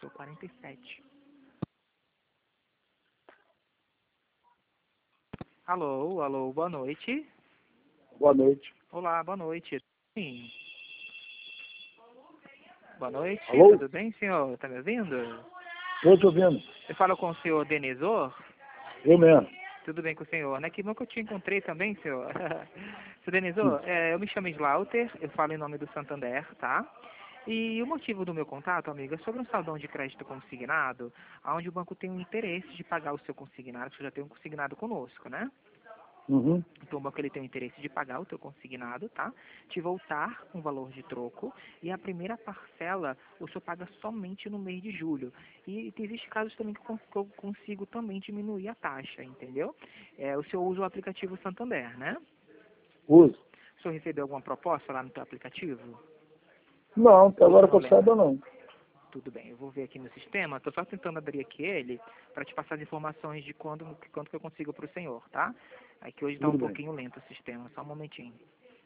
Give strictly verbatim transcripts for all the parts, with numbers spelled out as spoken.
Passou quarenta e sete. Alô, alô, boa noite. Boa noite. Olá, boa noite. Sim. Boa noite, Alô? tudo bem, senhor? Tá me ouvindo? Eu estou vendo. Eu falo com o senhor Denisor? Eu mesmo. Tudo bem com o senhor, né? Que bom que eu te encontrei também, senhor. Senhor Denisor, é, eu me chamo Slaughter, eu falo em nome do Santander, tá? E o motivo do meu contato, amigo, é sobre um saldão de crédito consignado, onde o banco tem um interesse de pagar o seu consignado, que você já tem um consignado conosco, né? Uhum. Então o banco ele tem o interesse de pagar o teu consignado, tá? Te voltar um valor de troco e a primeira parcela o senhor paga somente no mês de julho. E existe casos também que eu cons- que eu consigo também diminuir a taxa, entendeu? É, o senhor usa o aplicativo Santander, né? Uso. O senhor recebeu alguma proposta lá no teu aplicativo? Não, até Ou o agora senhor que não eu lembra? saiba não. Tudo bem, eu vou ver aqui no sistema. Estou só tentando abrir aqui ele para te passar as informações de quando, quanto que eu consigo para o senhor, tá? Aqui hoje está um Tudo bem. pouquinho lento o sistema, só um momentinho.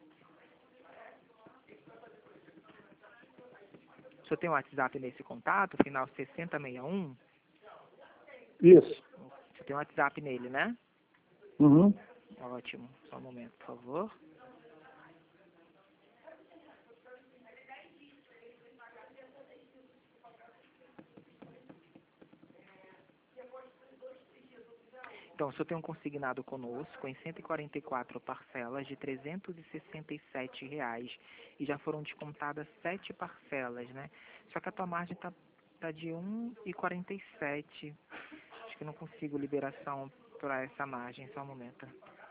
O senhor tem um WhatsApp nesse contato, final sessenta sessenta e um? Isso. Você tem um WhatsApp nele, né? Uhum. Ótimo. Só um momento, por favor. Então, o senhor tem um consignado conosco em cento e quarenta e quatro parcelas de trezentos e sessenta e sete reais. E já foram descontadas sete parcelas, né? Só que a tua margem tá, tá de um e quarenta e sete. Acho que não consigo liberação para essa margem. Só um momento.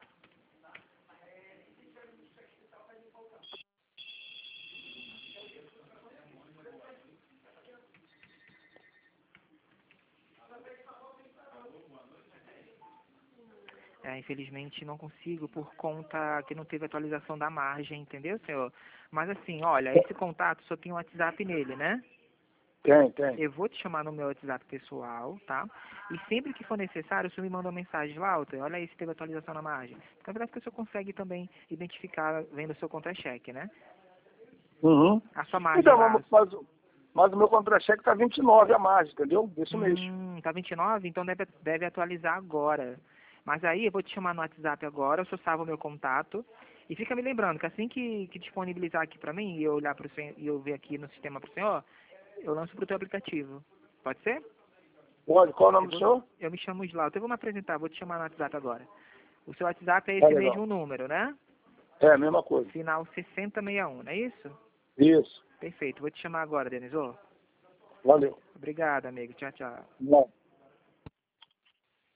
É, infelizmente não consigo por conta que não teve atualização da margem, entendeu, senhor? Mas assim, olha, esse contato só tem um WhatsApp nele, né? Tem, tem. Eu vou te chamar no meu WhatsApp pessoal, tá? E sempre que for necessário, o senhor me manda uma mensagem lá, Walter, olha aí se teve atualização na margem. Na verdade, que o senhor consegue também identificar vendo o seu contra-cheque, né? Uhum. A sua margem Então, lá. mas, mas, mas o meu contra-cheque está vinte e nove a margem, entendeu? Isso mesmo. Hum, tá vinte e nove? Então deve, deve atualizar agora. Mas aí eu vou te chamar no WhatsApp agora, o senhor salva o meu contato. E fica me lembrando que assim que, que disponibilizar aqui pra mim, e eu olhar pro senhor, e eu ver aqui no sistema pro senhor, eu lanço pro teu aplicativo. Pode ser? Pode. Qual é o Eu, nome do vou, senhor? eu me chamo Slaughter, eu vou me apresentar, vou te chamar no WhatsApp agora. O seu WhatsApp é Tá esse legal. mesmo número, né? É a mesma coisa. Final sessenta sessenta e um, não é isso? Isso. Perfeito, vou te chamar agora, Denisô. Valeu. Obrigado, amigo. Tchau, tchau. Não.